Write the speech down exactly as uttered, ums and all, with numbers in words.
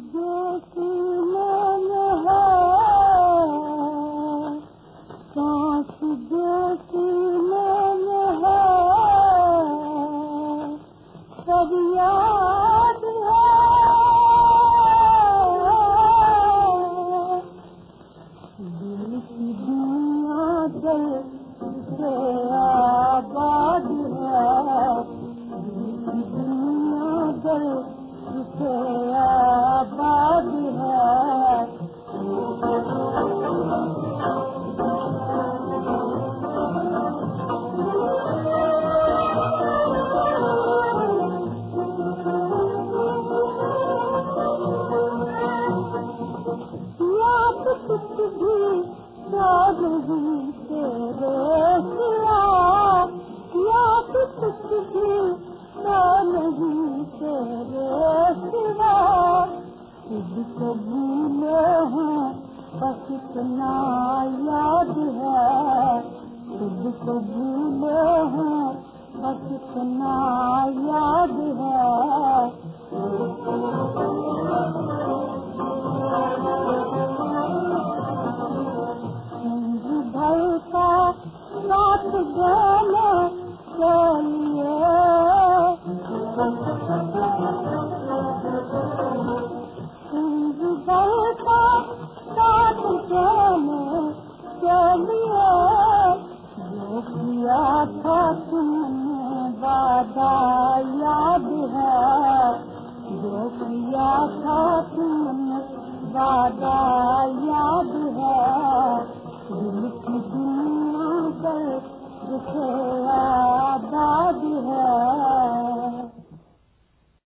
जो सीने में है, सांस जो सीने में है, सब याद है। दिल की दुनिया चल से आबाद है, दिल की दुनिया चल से आबाद है। याद कुछ भी याद नहीं